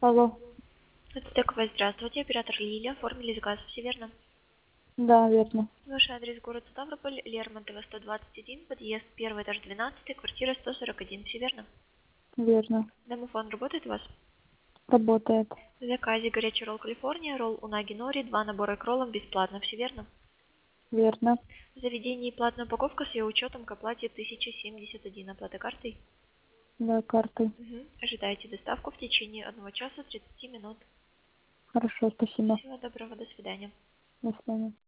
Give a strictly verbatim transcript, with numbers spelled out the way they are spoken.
Алло. Ацтековая, здравствуйте. Оператор Лилия. Оформили заказ, все верно? Да, верно. Ваш адрес город Ставрополь, Лермонтова, сто двадцать один, подъезд, первый этаж, двенадцатый, квартира сто сорок один, все верно? Верно. Домофон работает у вас? Работает. В заказе горячий ролл Калифорния, ролл унаги нори, два набора к роллам бесплатно, все верно? Верно. В заведении платная упаковка с ее учетом к оплате тысяча семьдесят один. Оплата картой? Да, картой. Угу. Ожидайте доставку в течение одного часа тридцати минут. Хорошо, спасибо. Всего доброго, до свидания. До свидания.